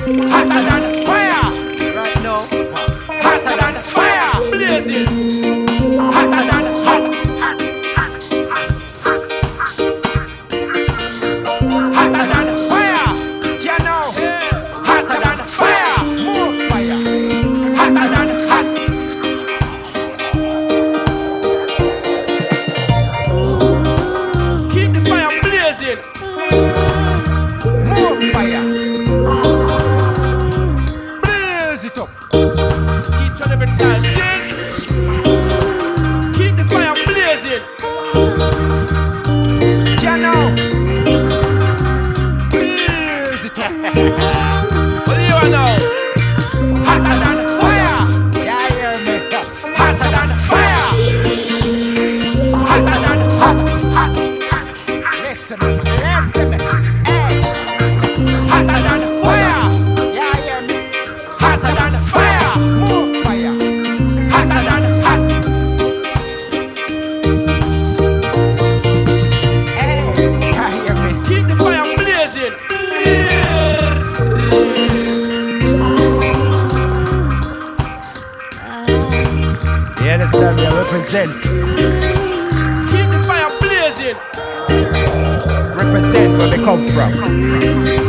Hotter than fire. Right now. Hotter than fire. Blazing. Hotter than hot. Hotter than fire. You know. Hotter than fire. More fire. Hotter than hot. Keep the fire blazing. More fire. Blaze it up. Each and every time. Sing. Keep the fire blazing. You know. Blaze it up. What do you know? Hotter than fire. Yeah, hear me. Hotter than fire. Hotter than hot. Listen, listen. Hey. Hotter than fire. Yeah, hear me. Hotter than fire. More fire. Hotter than hot. Hey. Yeah, hear me. Keep the fire blazing. You understand me? I represent. Keep the fire blazing. Represent where we come from.